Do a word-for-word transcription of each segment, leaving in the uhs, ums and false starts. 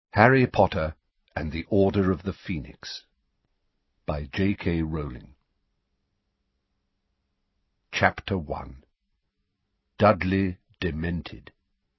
Harry Potter and the Order of the Phoenix by J K Rowling. Chapter one. Dudley Demented.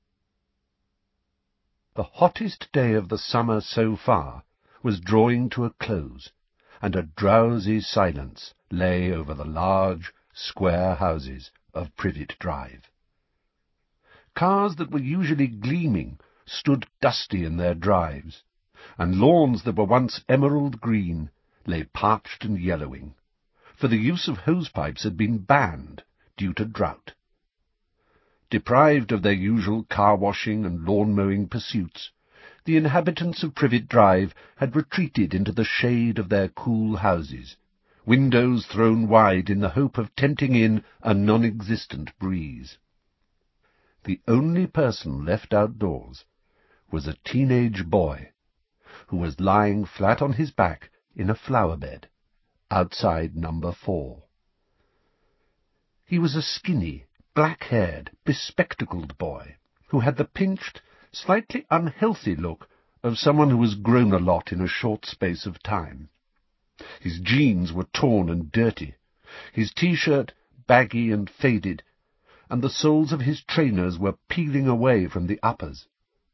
The hottest day of the summer so far was drawing to a close, and a drowsy silence lay over the large, square houses of Privet Drive. Cars that were usually gleaming stood dusty in their drives, and lawns that were once emerald green lay parched and yellowing, for the use of hosepipes had been banned due to drought. Deprived of their usual car-washing and lawn-mowing pursuits, the inhabitants of Privet Drive had retreated into the shade of their cool houses, windows thrown wide in the hope of tempting in a non-existent breeze. The only person left outdoors was a teenage boy, who was lying flat on his back in a flower bed outside number four. He was a skinny, black-haired, bespectacled boy, who had the pinched, slightly unhealthy look of someone who has grown a lot in a short space of time. His jeans were torn and dirty, his T-shirt baggy and faded, and the soles of his trainers were peeling away from the uppers.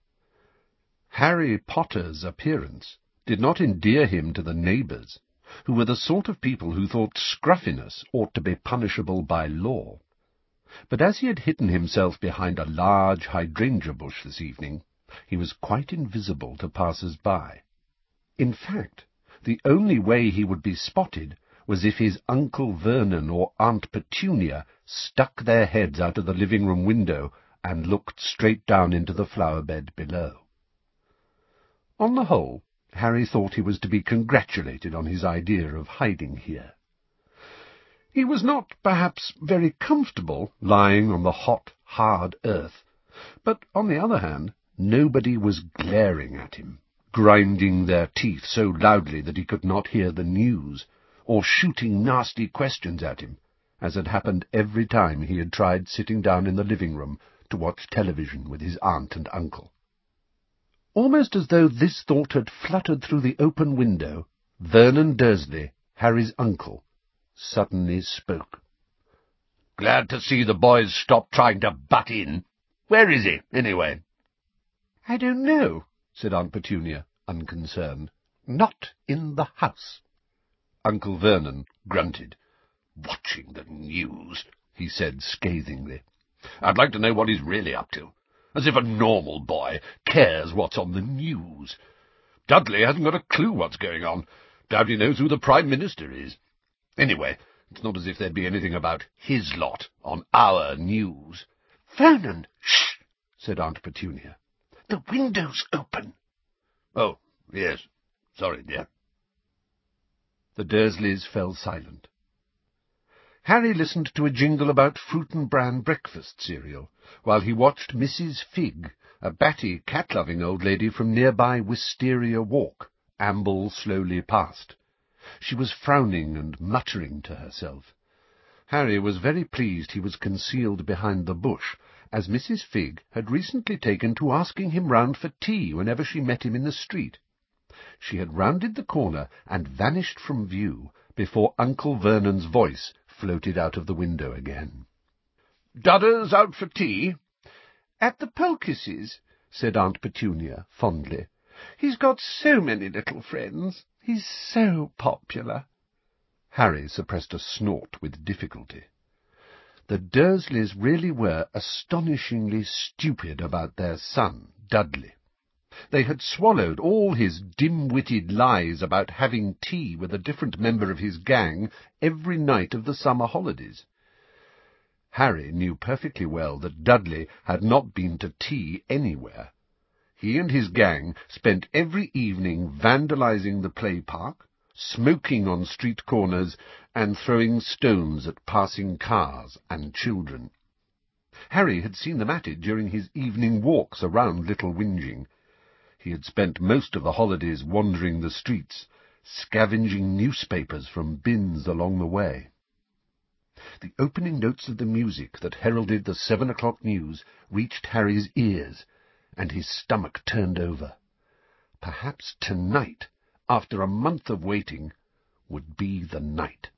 Harry Potter's appearance did not endear him to the neighbours, who were the sort of people who thought scruffiness ought to be punishable by law. But as he had hidden himself behind a large hydrangea bush this evening, he was quite invisible to passers-by. In fact, the only way he would be spotted was if his Uncle Vernon or Aunt Petunia stuck their heads out of the living-room window and looked straight down into the flower-bed below. On the whole, Harry thought he was to be congratulated on his idea of hiding here. He was not, perhaps, very comfortable lying on the hot, hard earth, but, on the other hand, nobody was glaring at him, grinding their teeth so loudly that he could not hear the news, or shooting nasty questions at him, as had happened every time he had tried sitting down in the living-room to watch television with his aunt and uncle. Almost as though this thought had fluttered through the open window, Vernon Dursley, Harry's uncle, suddenly spoke. "Glad to see the boys stop trying to butt in. Where is he, anyway?" "I don't know," said Aunt Petunia, unconcerned. "Not in the house." Uncle Vernon grunted. "Watching the news," he said scathingly. "I'd like to know what he's really up to. As if a normal boy cares what's on the news. Dudley hasn't got a clue what's going on. Doubt he knows who the Prime Minister is. Anyway, it's not as if there'd be anything about his lot on our news." "Vernon, shh!" said Aunt Petunia. "The window's open." "Oh, yes. Sorry, dear." The Dursleys fell silent. Harry listened to a jingle about fruit and bran breakfast cereal, while he watched Missus Figg, a batty, cat-loving old lady from nearby Wisteria Walk, amble slowly past. She was frowning and muttering to herself. Harry was very pleased he was concealed behind the bush, as Missus Figg had recently taken to asking him round for tea whenever she met him in the street. She had rounded the corner and vanished from view before Uncle Vernon's voice floated out of the window again. "Dudder's out for tea?" "At the Polkisses," said Aunt Petunia fondly. "He's got so many little friends. He's so popular." Harry suppressed a snort with difficulty. The Dursleys really were astonishingly stupid about their son, Dudley. They had swallowed all his dim-witted lies about having tea with a different member of his gang every night of the summer holidays. Harry knew perfectly well that Dudley had not been to tea anywhere. He and his gang spent every evening vandalizing the play park, smoking on street corners, and throwing stones at passing cars and children. Harry had seen them at it during his evening walks around Little Whinging. He had spent most of the holidays wandering the streets, scavenging newspapers from bins along the way. The opening notes of the music that heralded the seven o'clock news reached Harry's ears, and his stomach turned over. Perhaps tonight, after a month of waiting, would be the night.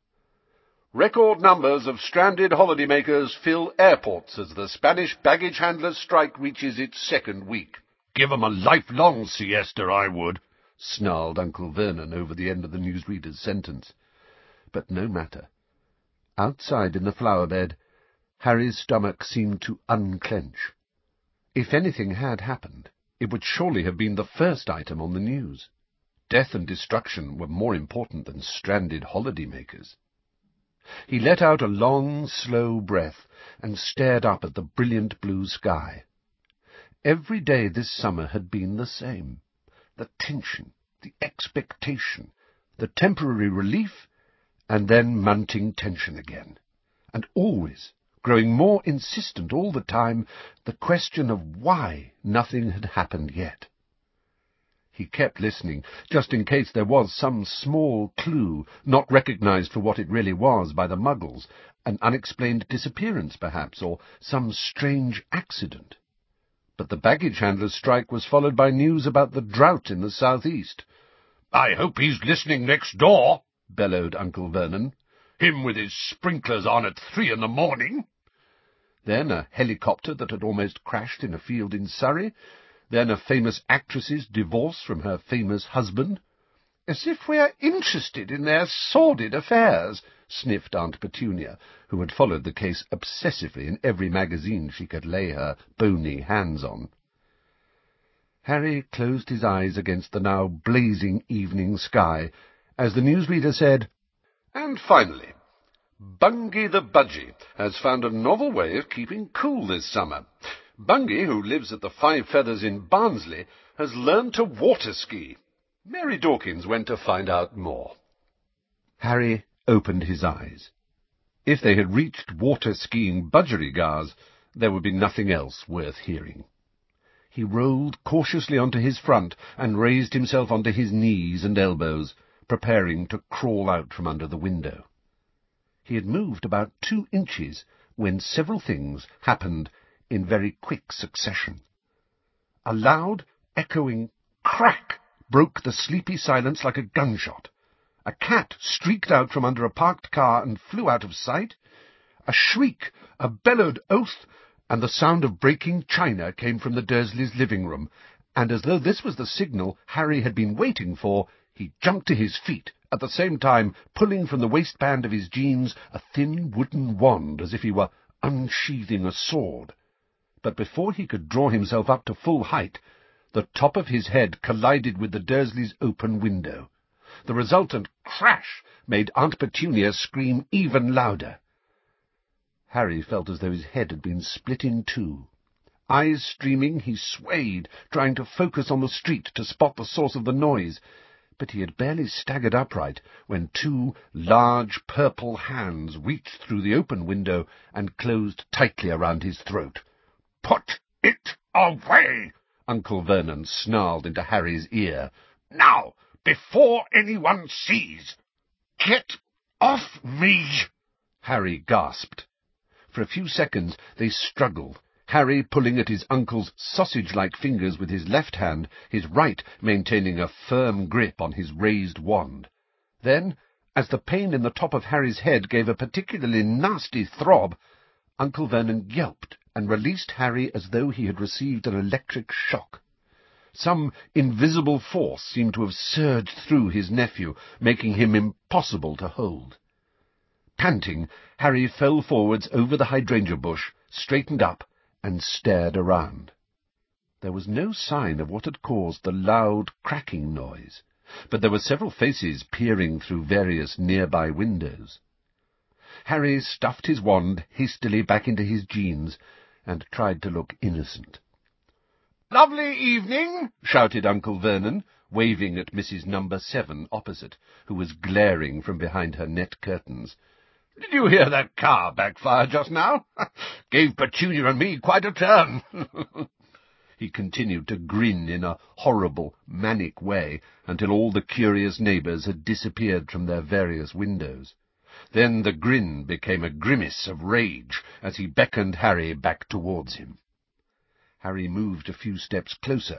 Record numbers of stranded holidaymakers fill airports as the Spanish baggage handlers' strike reaches its second week. "Give 'em a lifelong siesta, I would," snarled Uncle Vernon over the end of the newsreader's sentence. But no matter. Outside in the flower-bed, Harry's stomach seemed to unclench. If anything had happened, it would surely have been the first item on the news. Death and destruction were more important than stranded holidaymakers. He let out a long, slow breath and stared up at the brilliant blue sky. Every day this summer had been the same. The tension, the expectation, the temporary relief, and then mounting tension again. And always, growing more insistent all the time, the question of why nothing had happened yet. He kept listening, just in case there was some small clue, not recognized for what it really was by the Muggles, an unexplained disappearance, perhaps, or some strange accident. But the baggage handler's strike was followed by news about the drought in the southeast. "I hope he's listening next door," bellowed Uncle Vernon. "Him with his sprinklers on at three in the morning." Then a helicopter that had almost crashed in a field in Surrey. Then a famous actress's divorce from her famous husband. "As if we're interested in their sordid affairs," sniffed Aunt Petunia, who had followed the case obsessively in every magazine she could lay her bony hands on. Harry closed his eyes against the now blazing evening sky, as the newsreader said, "And finally, Bungie the Budgie has found a novel way of keeping cool this summer. Bungie, who lives at the Five Feathers in Barnsley, has learned to water-ski. Mary Dawkins went to find out more." Harry opened his eyes. If they had reached water-skiing budgerigars, there would be nothing else worth hearing. He rolled cautiously onto his front and raised himself onto his knees and elbows, preparing to crawl out from under the window. He had moved about two inches when several things happened in very quick succession. A loud, echoing crack broke the sleepy silence like a gunshot. A cat streaked out from under a parked car and flew out of sight. A shriek, a bellowed oath, and the sound of breaking china came from the Dursleys' living room, and as though this was the signal Harry had been waiting for, he jumped to his feet, at the same time pulling from the waistband of his jeans a thin wooden wand as if he were unsheathing a sword. But before he could draw himself up to full height, the top of his head collided with the Dursleys' open window. The resultant crash made Aunt Petunia scream even louder. Harry felt as though his head had been split in two. Eyes streaming, he swayed, trying to focus on the street to spot the source of the noise, but he had barely staggered upright when two large purple hands reached through the open window and closed tightly around his throat. "Put it away!" Uncle Vernon snarled into Harry's ear. "Now, before anyone sees!" "Get off me!" Harry gasped. For a few seconds they struggled, Harry pulling at his uncle's sausage-like fingers with his left hand, his right maintaining a firm grip on his raised wand. Then, as the pain in the top of Harry's head gave a particularly nasty throb, Uncle Vernon yelped and released Harry as though he had received an electric shock. Some invisible force seemed to have surged through his nephew, making him impossible to hold. Panting, Harry fell forwards over the hydrangea bush, straightened up, and stared around. There was no sign of what had caused the loud cracking noise, but there were several faces peering through various nearby windows. Harry stuffed his wand hastily back into his jeans and tried to look innocent. "Lovely evening!" shouted Uncle Vernon, waving at Missus Number Seven opposite, who was glaring from behind her net curtains. "Did you hear that car backfire just now? Gave Petunia and me quite a turn." He continued to grin in a horrible, manic way until all the curious neighbours had disappeared from their various windows. Then the grin became a grimace of rage as he beckoned Harry back towards him. Harry moved a few steps closer,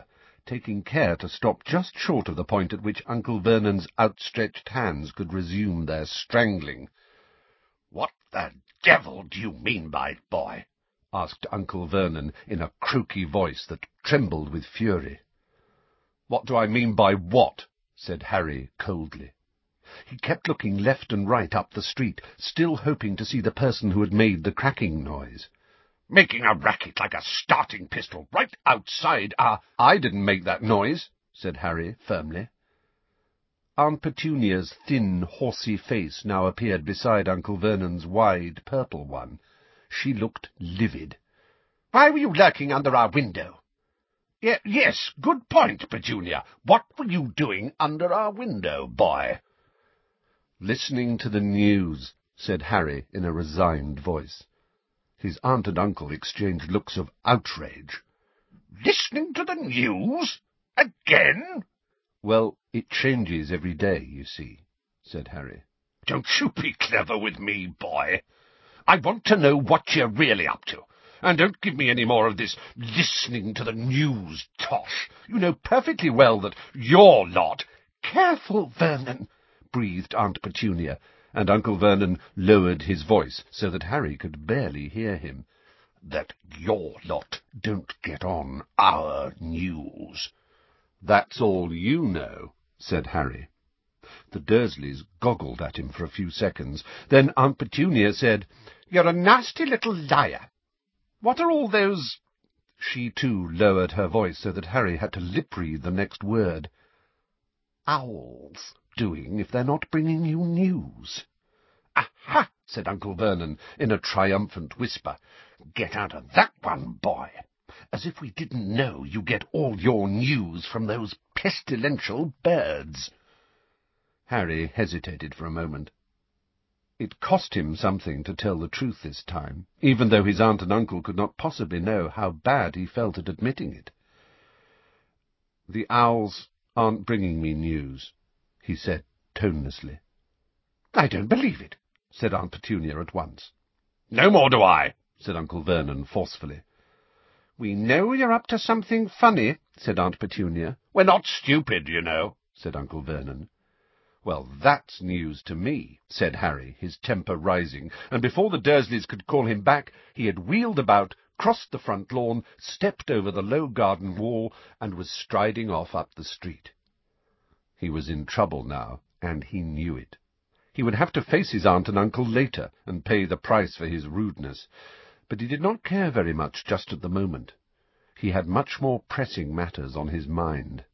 taking care to stop just short of the point at which Uncle Vernon's outstretched hands could resume their strangling. "What the devil do you mean by it, boy?" asked Uncle Vernon in a croaky voice that trembled with fury. "What do I mean by what?" said Harry coldly. He kept looking left and right up the street, still hoping to see the person who had made the cracking noise. "Making a racket like a starting pistol right outside our—" "I didn't make that noise," said Harry firmly. Aunt Petunia's thin, horsey face now appeared beside Uncle Vernon's wide, purple one. She looked livid. "Why were you lurking under our window?" Ye yes, good point, Petunia. What were you doing under our window, boy?" "Listening to the news," said Harry in a resigned voice. His aunt and uncle exchanged looks of outrage. "Listening to the news? Again?" "Well, it changes every day, you see," said Harry. "Don't you be clever with me, boy. I want to know what you're really up to. And don't give me any more of this listening to the news tosh. You know perfectly well that your lot—" "Careful, Vernon," breathed Aunt Petunia, and Uncle Vernon lowered his voice so that Harry could barely hear him. "That your lot don't get on our news." "That's all you know," said Harry. The Dursleys goggled at him for a few seconds. Then Aunt Petunia said, "You're a nasty little liar. What are all those—" She, too, lowered her voice so that Harry had to lip-read the next word. "Owls doing if they're not bringing you news?" "Aha!" said Uncle Vernon in a triumphant whisper. "Get out of that one, boy. As if we didn't know you get all your news from those pestilential birds." Harry hesitated for a moment. It cost him something to tell the truth this time, even though his aunt and uncle could not possibly know how bad he felt at admitting it. "The owls aren't bringing me news," he said tonelessly. "I don't believe it," said Aunt Petunia at once. "No more do I," said Uncle Vernon forcefully. "We know you're up to something funny," said Aunt Petunia. "We're not stupid, you know," said Uncle Vernon. "Well, that's news to me," said Harry, his temper rising, and before the Dursleys could call him back, he had wheeled about, crossed the front lawn, stepped over the low garden wall, and was striding off up the street. He was in trouble now, and he knew it. He would have to face his aunt and uncle later, and pay the price for his rudeness, but he did not care very much just at the moment. He had much more pressing matters on his mind.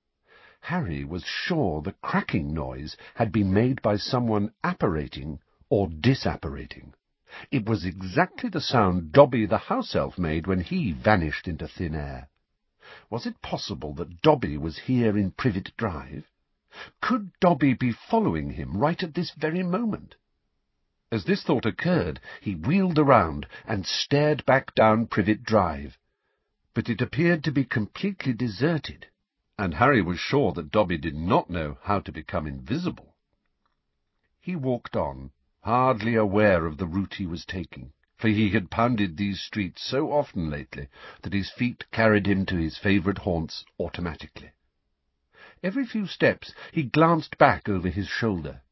Harry was sure the cracking noise had been made by someone apparating or disapparating. It was exactly the sound Dobby the house-elf made when he vanished into thin air. Was it possible that Dobby was here in Privet Drive? Could Dobby be following him right at this very moment? As this thought occurred, he wheeled around and stared back down Privet Drive. But it appeared to be completely deserted, and Harry was sure that Dobby did not know how to become invisible. He walked on, hardly aware of the route he was taking, for he had pounded these streets so often lately that his feet carried him to his favourite haunts automatically. Every few steps he glanced back over his shoulder.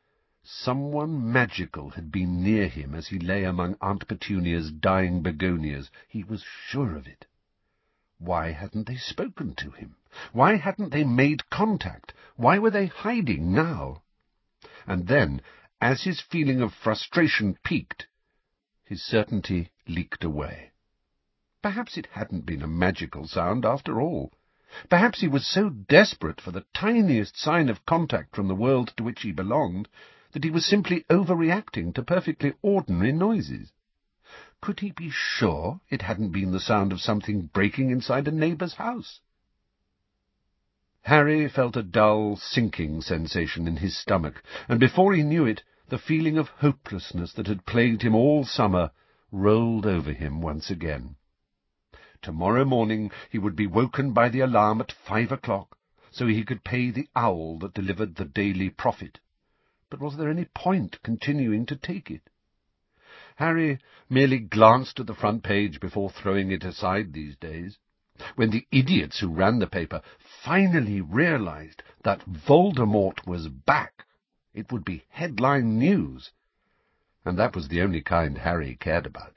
Someone magical had been near him as he lay among Aunt Petunia's dying begonias. He was sure of it. Why hadn't they spoken to him? Why hadn't they made contact? Why were they hiding now? And then, as his feeling of frustration peaked, his certainty leaked away. Perhaps it hadn't been a magical sound after all. Perhaps he was so desperate for the tiniest sign of contact from the world to which he belonged that he was simply overreacting to perfectly ordinary noises. Could he be sure it hadn't been the sound of something breaking inside a neighbour's house? Harry felt a dull, sinking sensation in his stomach, and before he knew it, the feeling of hopelessness that had plagued him all summer rolled over him once again. Tomorrow morning he would be woken by the alarm at five o'clock, so he could pay the owl that delivered the daily profit. But was there any point continuing to take it? Harry merely glanced at the front page before throwing it aside these days. When the idiots who ran the paper finally realized that Voldemort was back, it would be headline news, and that was the only kind Harry cared about.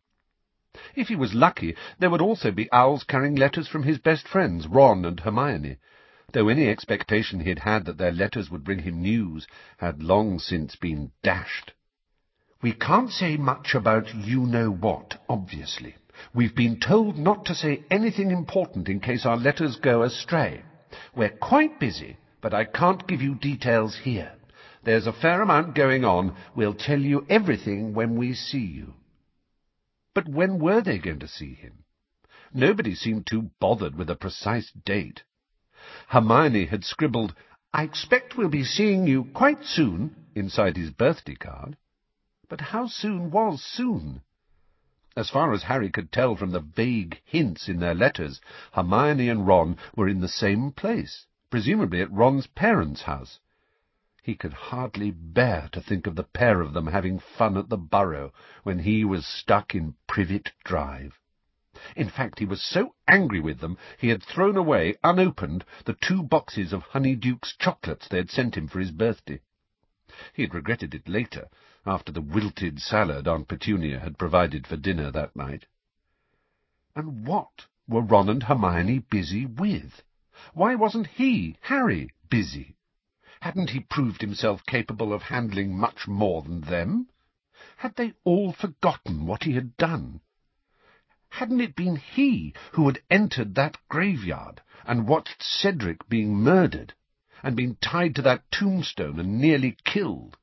If he was lucky, there would also be owls carrying letters from his best friends, Ron and Hermione, though any expectation he had had that their letters would bring him news had long since been dashed. "We can't say much about you-know-what, obviously. We've been told not to say anything important in case our letters go astray. We're quite busy, but I can't give you details here. There's a fair amount going on. We'll tell you everything when we see you." But when were they going to see him? Nobody seemed too bothered with a precise date. Hermione had scribbled, "I expect we'll be seeing you quite soon," inside his birthday card. But how soon was soon? As far as Harry could tell from the vague hints in their letters, Hermione and Ron were in the same place, presumably at Ron's parents' house. He could hardly bear to think of the pair of them having fun at the Burrow when he was stuck in Privet Drive. In fact, he was so angry with them he had thrown away, unopened, the two boxes of Honeyduke's chocolates they had sent him for his birthday. He had regretted it later, after the wilted salad Aunt Petunia had provided for dinner that night. And what were Ron and Hermione busy with? Why wasn't he, Harry, busy? Hadn't he proved himself capable of handling much more than them? Had they all forgotten what he had done? Hadn't it been he who had entered that graveyard and watched Cedric being murdered, and been tied to that tombstone and nearly killed?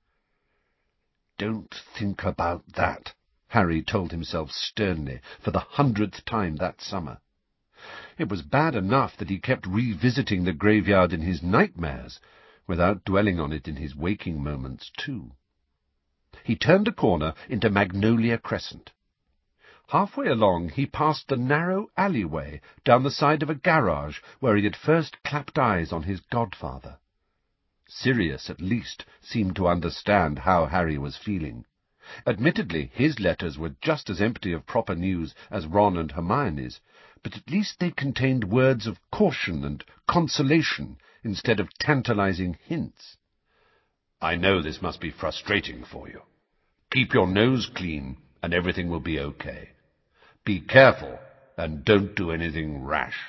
"Don't think about that," Harry told himself sternly for the hundredth time that summer. It was bad enough that he kept revisiting the graveyard in his nightmares, without dwelling on it in his waking moments too. He turned a corner into Magnolia Crescent. Halfway along he passed the narrow alleyway down the side of a garage where he had first clapped eyes on his godfather. Sirius, at least, seemed to understand how Harry was feeling. Admittedly, his letters were just as empty of proper news as Ron and Hermione's, but at least they contained words of caution and consolation instead of tantalizing hints. "I know this must be frustrating for you. Keep your nose clean, and everything will be okay. Be careful, and don't do anything rash."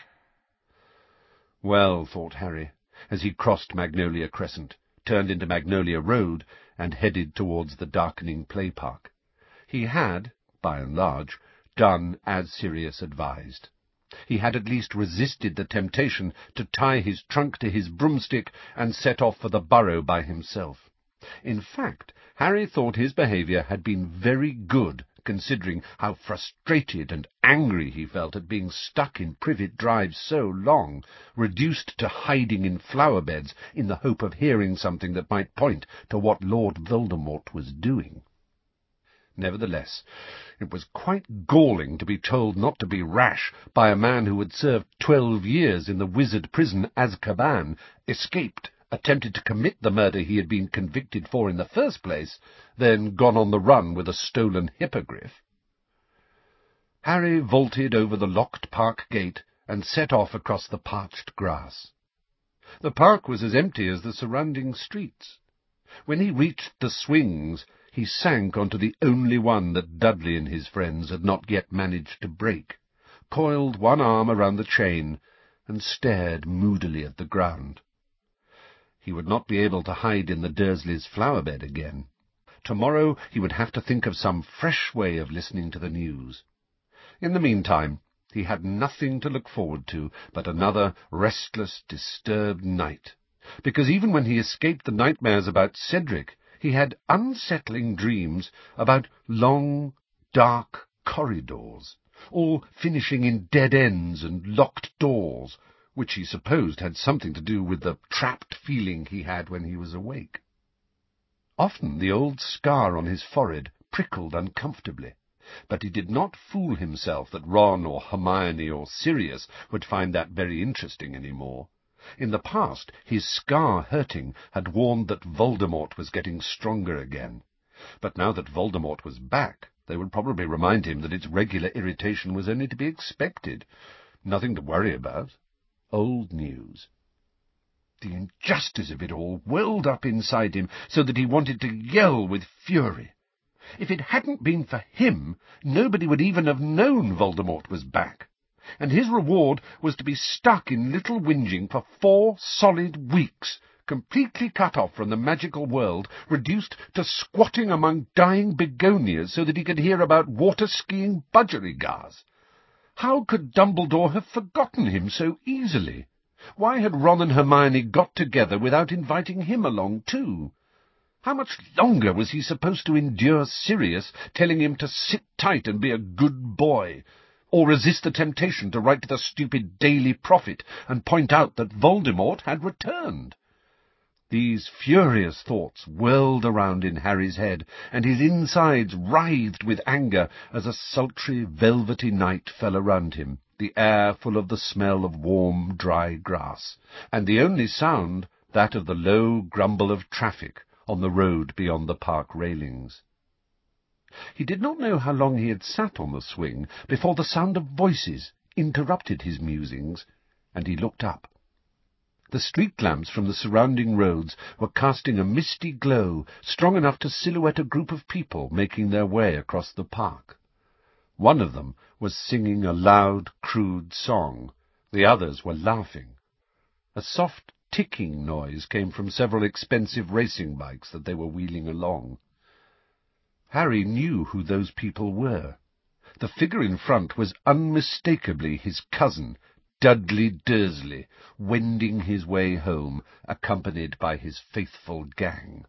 Well, thought Harry, as he crossed Magnolia Crescent, turned into Magnolia Road, and headed towards the darkening play park. He had, by and large, done as Sirius advised. He had at least resisted the temptation to tie his trunk to his broomstick and set off for the Burrow by himself. In fact, Harry thought his behaviour had been very good, considering how frustrated and angry he felt at being stuck in Privet Drive so long, reduced to hiding in flower beds in the hope of hearing something that might point to what Lord Voldemort was doing. Nevertheless, it was quite galling to be told not to be rash by a man who had served twelve years in the wizard prison Azkaban, escaped, attempted to commit the murder he had been convicted for in the first place, then gone on the run with a stolen hippogriff. Harry vaulted over the locked park gate and set off across the parched grass. The park was as empty as the surrounding streets. When he reached the swings, he sank onto the only one that Dudley and his friends had not yet managed to break, coiled one arm around the chain, and stared moodily at the ground. He would not be able to hide in the Dursleys' flower bed again. Tomorrow he would have to think of some fresh way of listening to the news. In the meantime, he had nothing to look forward to but another restless, disturbed night, because even when he escaped the nightmares about Cedric, he had unsettling dreams about long, dark corridors, all finishing in dead ends and locked doors, which he supposed had something to do with the trapped feeling he had when he was awake. Often the old scar on his forehead prickled uncomfortably, but he did not fool himself that Ron or Hermione or Sirius would find that very interesting any more. In the past, his scar hurting had warned that Voldemort was getting stronger again. But now that Voldemort was back, they would probably remind him that its regular irritation was only to be expected, Nothing to worry about. Old news. The injustice of it all welled up inside him so that he wanted to yell with fury. If it hadn't been for him, nobody would even have known Voldemort was back, and his reward was to be stuck in Little Whinging for four solid weeks, completely cut off from the magical world, reduced to squatting among dying begonias so that he could hear about water-skiing budgerigars. How could Dumbledore have forgotten him so easily? Why had Ron and Hermione got together without inviting him along too? How much longer was he supposed to endure Sirius telling him to sit tight and be a good boy, or resist the temptation to write to the stupid Daily Prophet and point out that Voldemort had returned? These furious thoughts whirled around in Harry's head, and his insides writhed with anger as a sultry, velvety night fell around him, the air full of the smell of warm, dry grass, and the only sound that of the low grumble of traffic on the road beyond the park railings. He did not know how long he had sat on the swing before the sound of voices interrupted his musings, and he looked up. The street lamps from the surrounding roads were casting a misty glow strong enough to silhouette a group of people making their way across the park. One of them was singing a loud, crude song. The others were laughing. A soft ticking noise came from several expensive racing bikes that they were wheeling along. Harry knew who those people were. The figure in front was unmistakably his cousin, Dudley Dursley, wending his way home, accompanied by his faithful gang.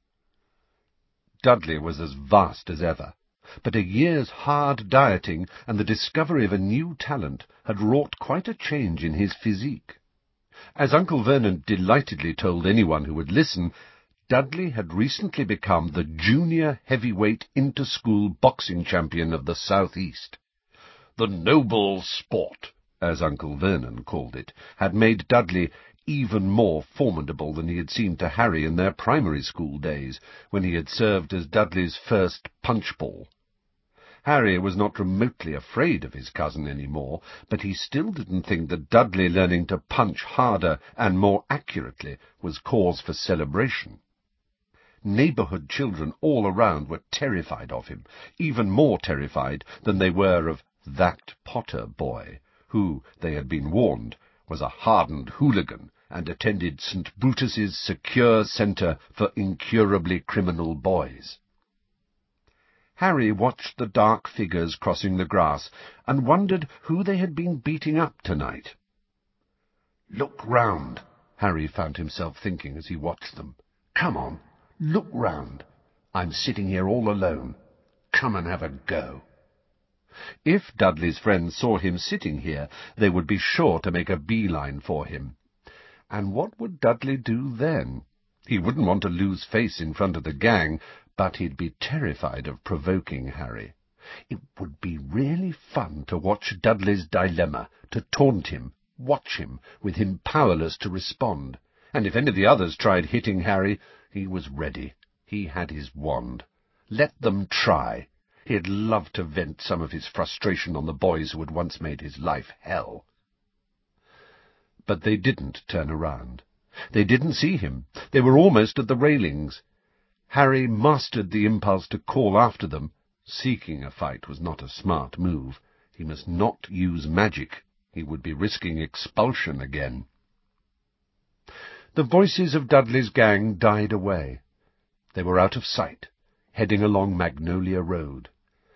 Dudley was as vast as ever, but a year's hard dieting and the discovery of a new talent had wrought quite a change in his physique. As Uncle Vernon delightedly told anyone who would listen, Dudley had recently become the junior heavyweight inter-school boxing champion of the South East. The noble sport, as Uncle Vernon called it, had made Dudley even more formidable than he had seemed to Harry in their primary school days, when he had served as Dudley's first punchball. Harry was not remotely afraid of his cousin any more, but he still didn't think that Dudley learning to punch harder and more accurately was cause for celebration. Neighbourhood children all around were terrified of him, even more terrified than they were of that Potter boy, who, they had been warned, was a hardened hooligan and attended Saint Brutus's secure centre for incurably criminal boys. Harry watched the dark figures crossing the grass and wondered who they had been beating up tonight. "Look round," Harry found himself thinking as he watched them. "Come on, look round. I'm sitting here all alone. Come and have a go." If Dudley's friends saw him sitting here, they would be sure to make a beeline for him. And what would Dudley do then? He wouldn't want to lose face in front of the gang, but he'd be terrified of provoking Harry. It would be really fun to watch Dudley's dilemma, to taunt him, watch him, with him powerless to respond. And if any of the others tried hitting Harry, he was ready. He had his wand. Let them try. He'd love to vent some of his frustration on the boys who had once made his life hell. But they didn't turn around. They didn't see him. They were almost at the railings. Harry mastered the impulse to call after them. Seeking a fight was not a smart move. He must not use magic. He would be risking expulsion again. The voices of Dudley's gang died away. They were out of sight, heading along Magnolia Road.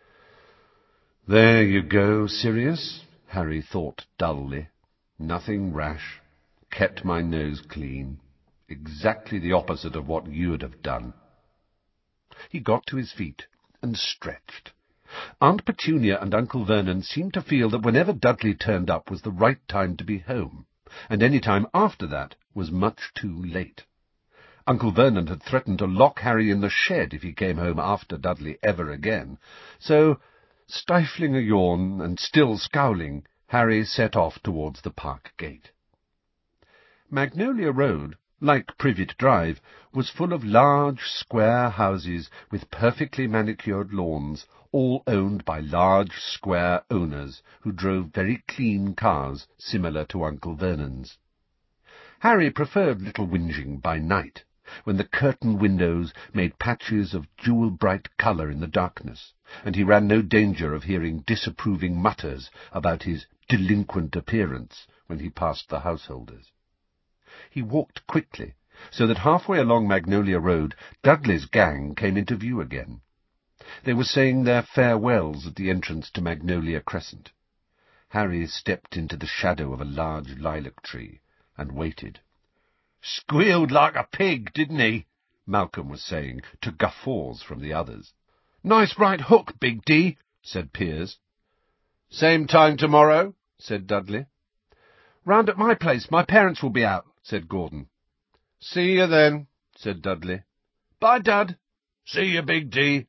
"There you go, Sirius," Harry thought dully. "Nothing rash. Kept my nose clean. Exactly the opposite of what you'd have done." He got to his feet and stretched. Aunt Petunia and Uncle Vernon seemed to feel that whenever Dudley turned up was the right time to be home, and any time after that was much too late. Uncle Vernon had threatened to lock Harry in the shed if he came home after Dudley ever again, so, stifling a yawn and still scowling, Harry set off towards the park gate. Magnolia Road like Privet Drive, was full of large square houses with perfectly manicured lawns, all owned by large square owners who drove very clean cars similar to Uncle Vernon's. Harry preferred Little Whinging by night, when the curtained windows made patches of jewel-bright colour in the darkness, and he ran no danger of hearing disapproving mutters about his delinquent appearance when he passed the householders. He walked quickly, so that halfway along Magnolia Road Dudley's gang came into view again. They were saying their farewells at the entrance to Magnolia Crescent. Harry stepped into the shadow of a large lilac tree and waited. "Squealed like a pig, didn't he?" Malcolm was saying, to guffaws from the others. "Nice right hook, Big D," said Piers. "Same time tomorrow?" said Dudley. "Round at my place. My parents will be out," said Gordon. "See you then," said Dudley. "Bye, Dud." "See you, Big D."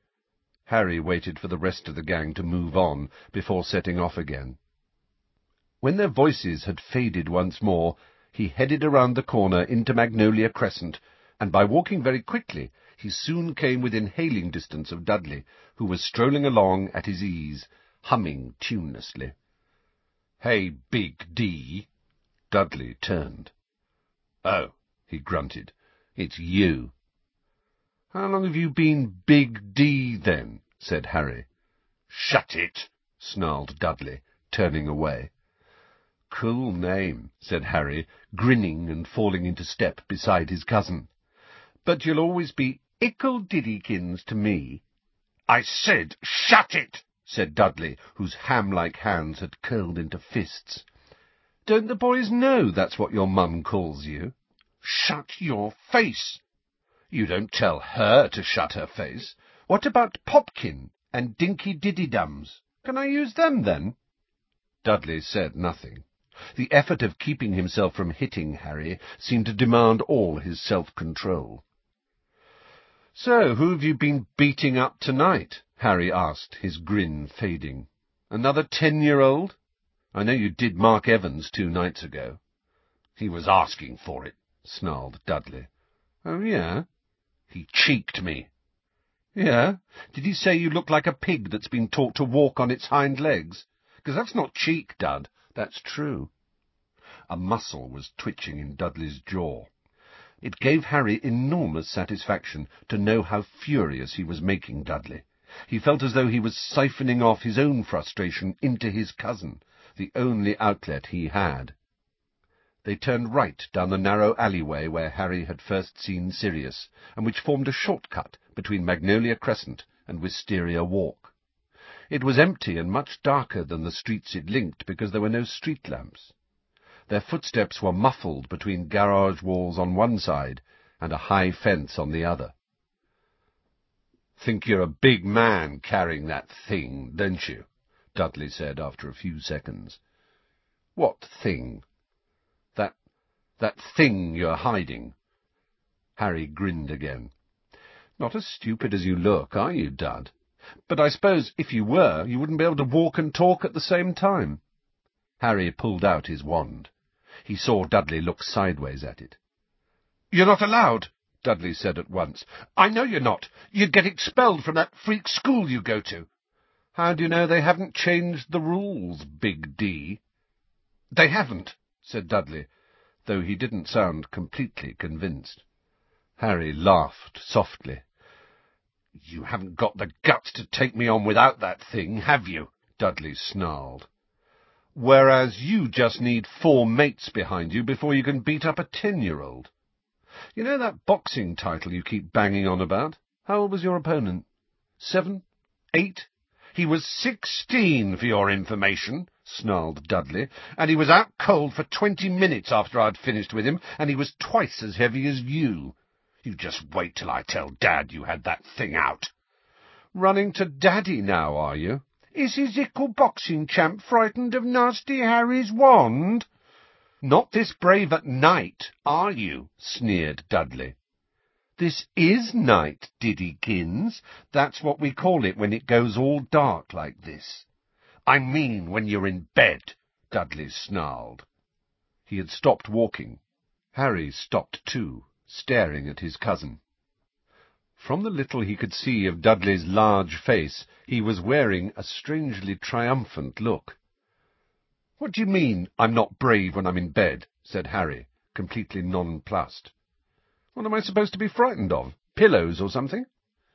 Harry waited for the rest of the gang to move on before setting off again. When their voices had faded once more, he headed around the corner into Magnolia Crescent, and by walking very quickly, he soon came within hailing distance of Dudley, who was strolling along at his ease, humming tunelessly. "Hey, Big D." Dudley turned. "Oh," he grunted, "it's you." "How long have you been Big D, then?" said Harry. "Shut it," snarled Dudley, turning away. "Cool name," said Harry, grinning and falling into step beside his cousin. "But you'll always be Ickle Diddykins to me." "I said shut it," said Dudley, whose ham-like hands had curled into fists. "Don't the boys know that's what your mum calls you?" "Shut your face." "You don't tell her to shut her face. What about Popkin and Dinky Diddydums? Can I use them, then?" Dudley said nothing. The effort of keeping himself from hitting Harry seemed to demand all his self-control. "So, who have you been beating up tonight?" Harry asked, his grin fading. "Another ten-year-old? I know you did Mark Evans two nights ago." "He was asking for it," snarled Dudley. "Oh, yeah?" "He cheeked me." "Yeah? Did he say you look like a pig that's been taught to walk on its hind legs? Because that's not cheek, Dud. That's true." A muscle was twitching in Dudley's jaw. It gave Harry enormous satisfaction to know how furious he was making Dudley. He felt as though he was siphoning off his own frustration into his cousin, the only outlet he had. They turned right down the narrow alleyway where Harry had first seen Sirius, and which formed a shortcut between Magnolia Crescent and Wisteria Walk. It was empty and much darker than the streets it linked because there were no street lamps. Their footsteps were muffled between garage walls on one side and a high fence on the other. "Think you're a big man carrying that thing, don't you?" Dudley said after a few seconds. "What thing?" That, that thing you're hiding." Harry grinned again. "Not as stupid as you look, are you, Dud? But I suppose if you were, you wouldn't be able to walk and talk at the same time." Harry pulled out his wand. He saw Dudley look sideways at it. "You're not allowed," Dudley said at once. "I know you're not. You'd get expelled from that freak school you go to." "How do you know they haven't changed the rules, Big D?" "They haven't," said Dudley, though he didn't sound completely convinced. Harry laughed softly. "You haven't got the guts to take me on without that thing, have you?" Dudley snarled. "Whereas you just need four mates behind you before you can beat up a ten-year-old. You know that boxing title you keep banging on about? How old was your opponent? Seven? Eight?" "He was sixteen, for your information," snarled Dudley, "and he was out cold for twenty minutes after I'd finished with him, and he was twice as heavy as you. You just wait till I tell Dad you had that thing out." "Running to Daddy now, are you? Is his ickle boxing champ frightened of Nasty Harry's wand?" "Not this brave at night, are you?" sneered Dudley. "This is night, Diddykins. That's what we call it when it goes all dark like this." "I mean when you're in bed," Dudley snarled. He had stopped walking. Harry stopped too, staring at his cousin. From the little he could see of Dudley's large face, he was wearing a strangely triumphant look. "What do you mean, I'm not brave when I'm in bed?" said Harry, completely nonplussed. "What am I supposed to be frightened of? Pillows or something?"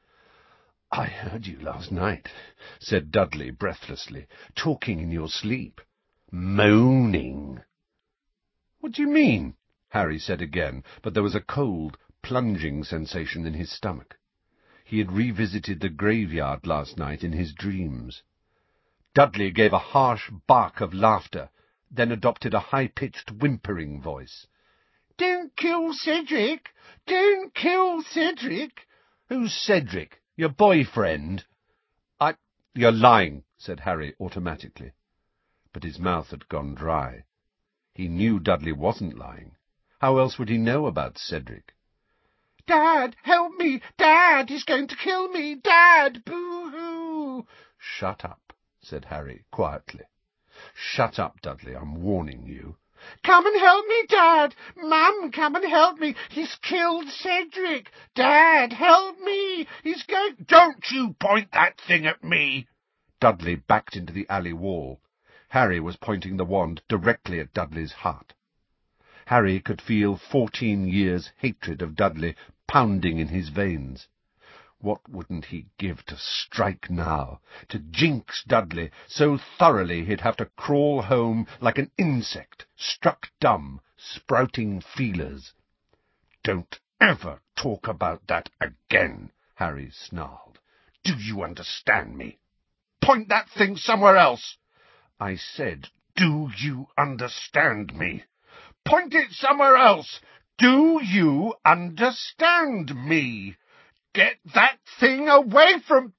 "I heard you last night," said Dudley breathlessly, "talking in your sleep. Moaning." "What do you mean?" Harry said again, but there was a cold, plunging sensation in his stomach. He had revisited the graveyard last night in his dreams. Dudley gave a harsh bark of laughter, then adopted a high-pitched, whimpering voice. "Don't kill Cedric! Don't kill Cedric!" "Who's Cedric? Your boyfriend?" "I—" "You're lying," said Harry automatically. But his mouth had gone dry. He knew Dudley wasn't lying. How else would he know about Cedric? "Dad, help me! Dad, he's going to kill me! Dad, boo-hoo!" "Shut up," said Harry quietly. "Shut up, Dudley, I'm warning you." "Come and help me, Dad! Mum, come and help me! He's killed Cedric! Dad, help me! He's going—" "Don't you point that thing at me!" Dudley backed into the alley wall. Harry was pointing the wand directly at Dudley's heart. Harry could feel fourteen years' hatred of Dudley pounding in his veins. What wouldn't he give to strike now, to jinx Dudley so thoroughly he'd have to crawl home like an insect, struck dumb, sprouting feelers. "Don't ever talk about that again," Harry snarled. "Do you understand me? Point that thing somewhere else." "I said, do you understand me?" "Point it somewhere else. Do you understand me? Get that thing away from—"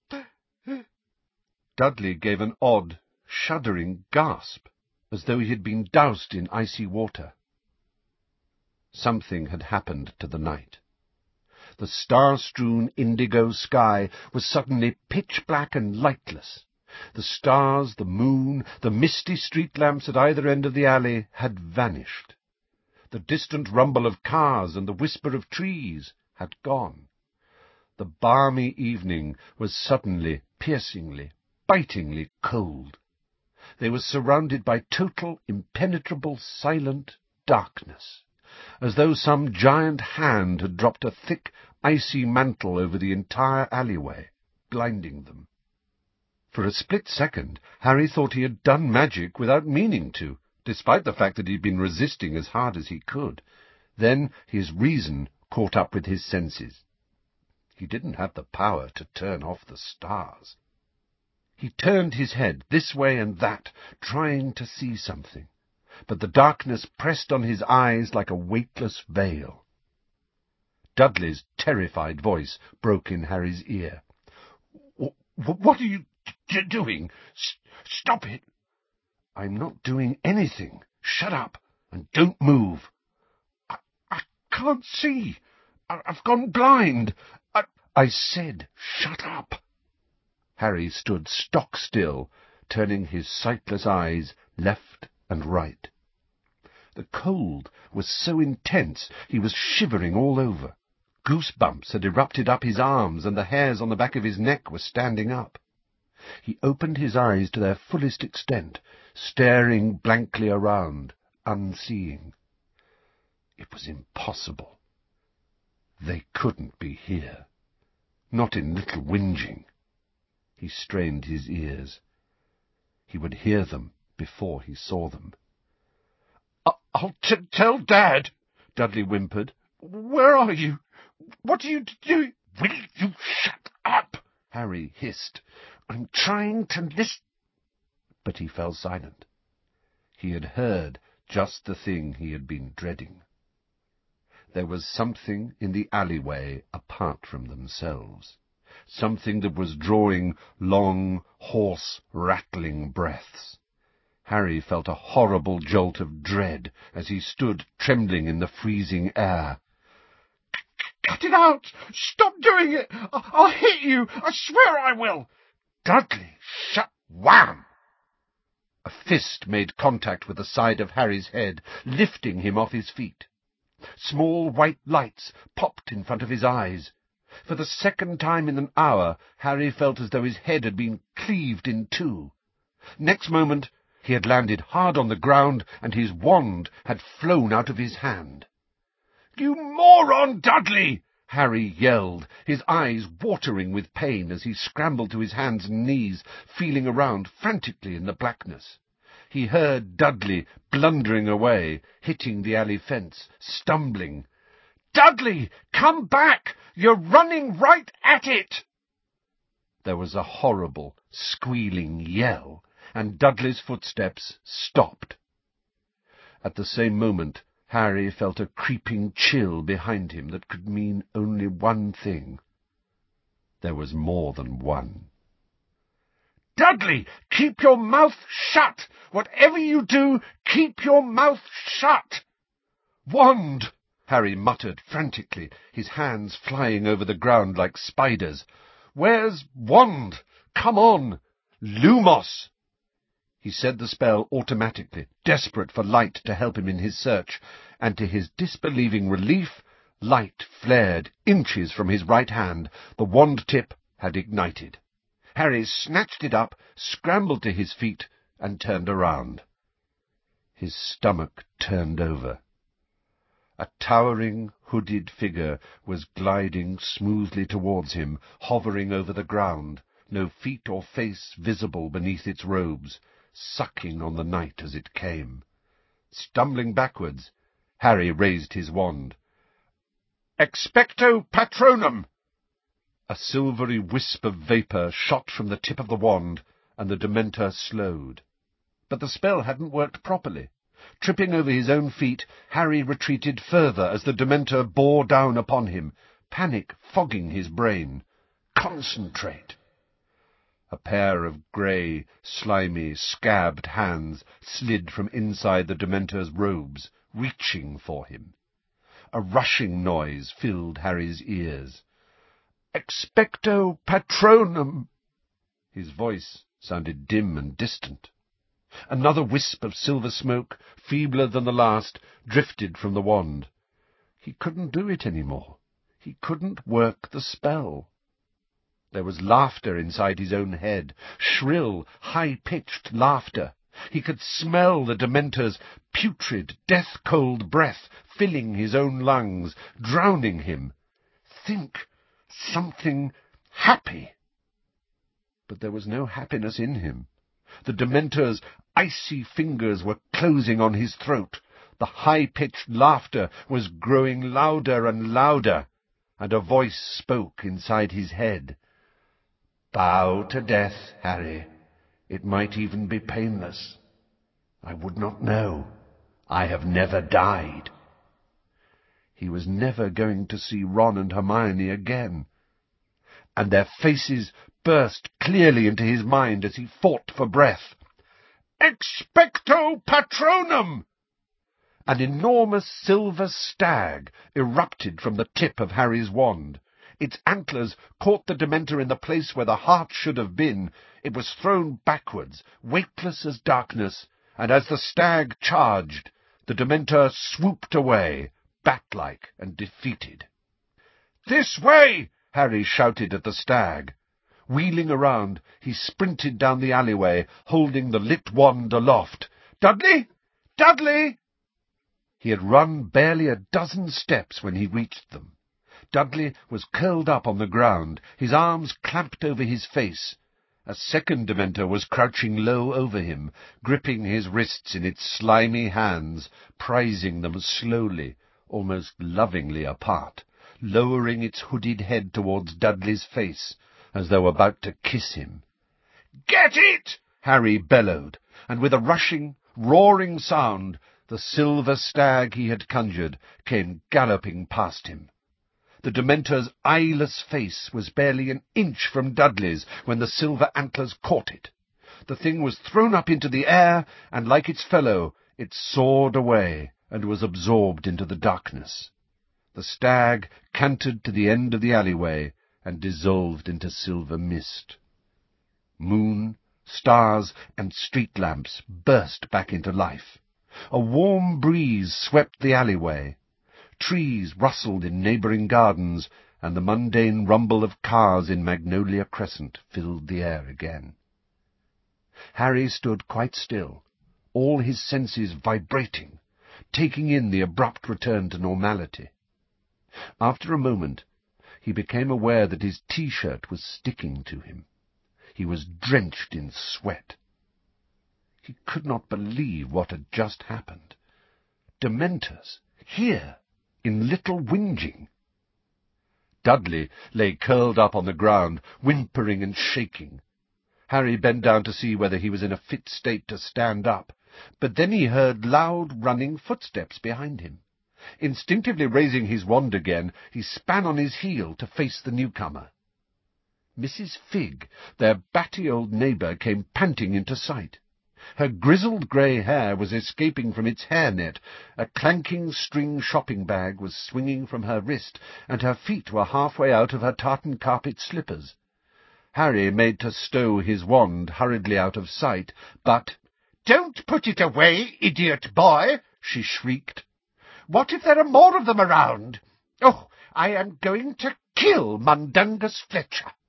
Dudley gave an odd, shuddering gasp, as though he had been doused in icy water. Something had happened to the night. The star-strewn indigo sky was suddenly pitch-black and lightless. The stars, the moon, the misty street lamps at either end of the alley had vanished. The distant rumble of cars and the whisper of trees had gone. The balmy evening was suddenly, piercingly, bitingly cold. They were surrounded by total, impenetrable, silent darkness, as though some giant hand had dropped a thick, icy mantle over the entire alleyway, blinding them. For a split second, Harry thought he had done magic without meaning to, despite the fact that he'd been resisting as hard as he could. Then his reason caught up with his senses. He didn't have the power to turn off the stars. He turned his head this way and that, trying to see something, but the darkness pressed on his eyes like a weightless veil. Dudley's terrified voice broke in Harry's ear. "What are you d doing? S stop it!" "I'm not doing anything. Shut up, and don't move." I, I can't see. I, I've gone blind. I... I said, shut up. Harry stood stock still, turning his sightless eyes left and right. The cold was so intense he was shivering all over. Goosebumps had erupted up his arms, and the hairs on the back of his neck were standing up. He opened his eyes to their fullest extent, staring blankly around, unseeing. It was impossible. They couldn't be here. Not in Little Whinging. He strained his ears. He would hear them before he saw them. "I'll t tell Dad," Dudley whimpered. "Where are you? What are you doing?" "Will you shut up?" Harry hissed. "I'm trying to listen." But he fell silent. He had heard just the thing he had been dreading. There was something in the alleyway apart from themselves, something that was drawing long, hoarse, rattling breaths. Harry felt a horrible jolt of dread as he stood trembling in the freezing air. "Cut it out! Stop doing it! I I'll hit you! I swear I will!" "Dudley, shut—" Wham! A fist made contact with the side of Harry's head, lifting him off his feet. Small white lights popped in front of his eyes. For the second time in an hour, Harry felt as though his head had been cleaved in two. Next moment, he had landed hard on the ground, and his wand had flown out of his hand. "You moron, Dudley!" Harry yelled, his eyes watering with pain as he scrambled to his hands and knees, feeling around frantically in the blackness. He heard Dudley blundering away, hitting the alley fence, stumbling. "Dudley, come back! You're running right at it!" There was a horrible, squealing yell, and Dudley's footsteps stopped. At the same moment, Harry felt a creeping chill behind him that could mean only one thing. There was more than one. "Dudley, keep your mouth shut! Whatever you do, keep your mouth shut!" "Wand!" Harry muttered frantically, his hands flying over the ground like spiders. "Where's Wand? Come on! Lumos!" He said the spell automatically, desperate for light to help him in his search, and to his disbelieving relief, light flared inches from his right hand. The wand tip had ignited. Harry snatched it up, scrambled to his feet, and turned around. His stomach turned over. A towering, hooded figure was gliding smoothly towards him, hovering over the ground, no feet or face visible beneath its robes, sucking on the night as it came. Stumbling backwards, Harry raised his wand. "Expecto Patronum!" A silvery wisp of vapour shot from the tip of the wand, and the Dementor slowed. But the spell hadn't worked properly. Tripping over his own feet, Harry retreated further as the Dementor bore down upon him, panic fogging his brain. Concentrate! A pair of grey, slimy, scabbed hands slid from inside the Dementor's robes, reaching for him. A rushing noise filled Harry's ears. "Expecto Patronum!" His voice sounded dim and distant. Another wisp of silver smoke, feebler than the last, drifted from the wand. He couldn't do it any more. He couldn't work the spell. There was laughter inside his own head, shrill, high-pitched laughter. He could smell the Dementor's putrid, death-cold breath filling his own lungs, drowning him. Think something happy. But there was no happiness in him. The Dementor's icy fingers were closing on his throat. The high-pitched laughter was growing louder and louder, and a voice spoke inside his head. "Bow to death, Harry. It might even be painless. I would not know. I have never died." He was never going to see Ron and Hermione again, and their faces burst clearly into his mind as he fought for breath. "Expecto Patronum!" An enormous silver stag erupted from the tip of Harry's wand. Its antlers caught the Dementor in the place where the heart should have been. It was thrown backwards, weightless as darkness, and as the stag charged, the Dementor swooped away, bat-like and defeated. "This way!" Harry shouted at the stag. Wheeling around, he sprinted down the alleyway, holding the lit wand aloft. "Dudley! Dudley!" He had run barely a dozen steps when he reached them. Dudley was curled up on the ground, his arms clamped over his face. A second Dementor was crouching low over him, gripping his wrists in its slimy hands, prizing them slowly, almost lovingly apart, lowering its hooded head towards Dudley's face, as though about to kiss him. "Get it!" Harry bellowed, and with a rushing, roaring sound, the silver stag he had conjured came galloping past him. The Dementor's eyeless face was barely an inch from Dudley's when the silver antlers caught it. The thing was thrown up into the air, and like its fellow, it soared away and was absorbed into the darkness. The stag cantered to the end of the alleyway and dissolved into silver mist. Moon, stars, and street lamps burst back into life. A warm breeze swept the alleyway. Trees rustled in neighbouring gardens, and the mundane rumble of cars in Magnolia Crescent filled the air again. Harry stood quite still, all his senses vibrating, taking in the abrupt return to normality. After a moment, he became aware that his T-shirt was sticking to him. He was drenched in sweat. He could not believe what had just happened. Dementors, here, in Little Whinging. Dudley lay curled up on the ground, whimpering and shaking. Harry bent down to see whether he was in a fit state to stand up, but then he heard loud running footsteps behind him. Instinctively raising his wand again, he span on his heel to face the newcomer. Missus Figg, their batty old neighbour, came panting into sight. Her grizzled grey hair was escaping from its hairnet, a clanking string shopping bag was swinging from her wrist, and her feet were halfway out of her tartan carpet slippers. Harry made to stow his wand hurriedly out of sight, but— "Don't put it away, idiot boy!" she shrieked. "What if there are more of them around? Oh, I am going to kill Mundungus Fletcher!"